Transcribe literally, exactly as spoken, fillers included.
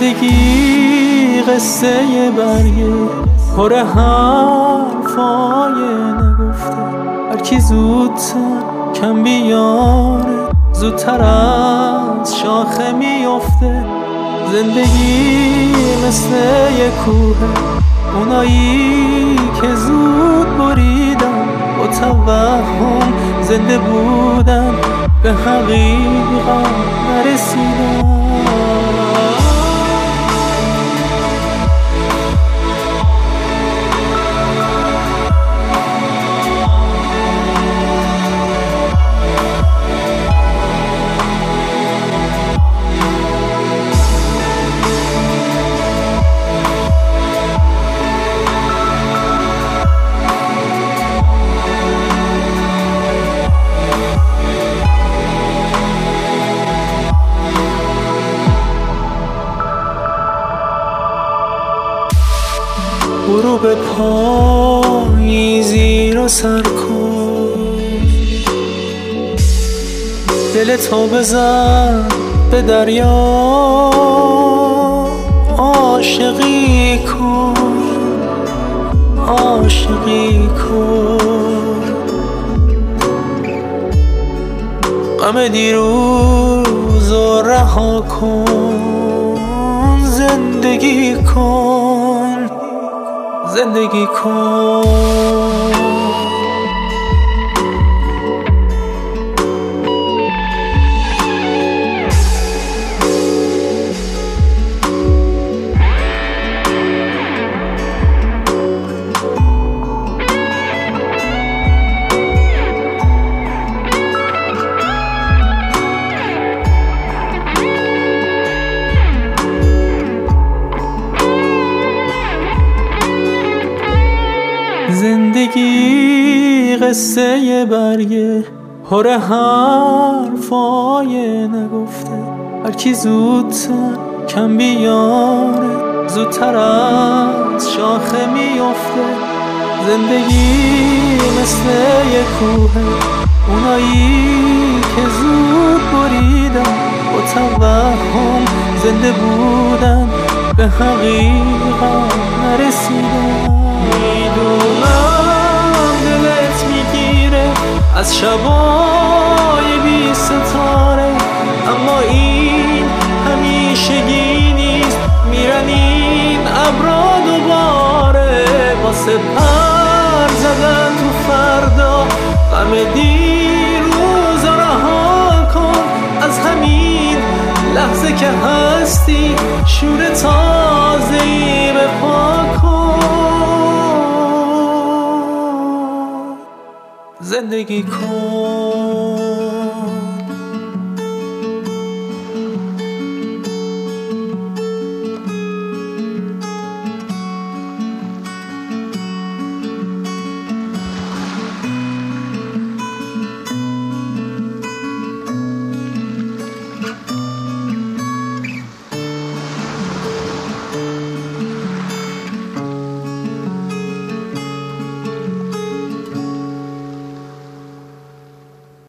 زندگی قصه برگه پر حرفای نگفته، هرکی زودتر کم بیاره زودتر از شاخه میفته. زندگی مثل یه کوهه، اونایی که زود بریدن با توهم زنده بودن به حقیقت نرسیدن. برو به پاییزی رو سر کن، دلتو بزن به دریا، عاشقی کن عاشقی کن. غم دیروز رو رها کن، زندگی کن زندگی کن. زندگی قصه برگه پر حرفای نگفته، هرکی زودتر کم بیاره زودتر از شاخه میفته. زندگی مثل یه کوهه، اونایی که زود بریدن با توهم زنده بودن به حقیقت نرسیدن. میدونم دلت میگیره از شبای بی ستاره، اما این همیشگی نیست، میرن این ابرا دوباره. واسه پر زدن تو فردا غم دیروز رها کن، از همین لحظه که هستی شور تازه‌ای به پا کن. زندگی کن.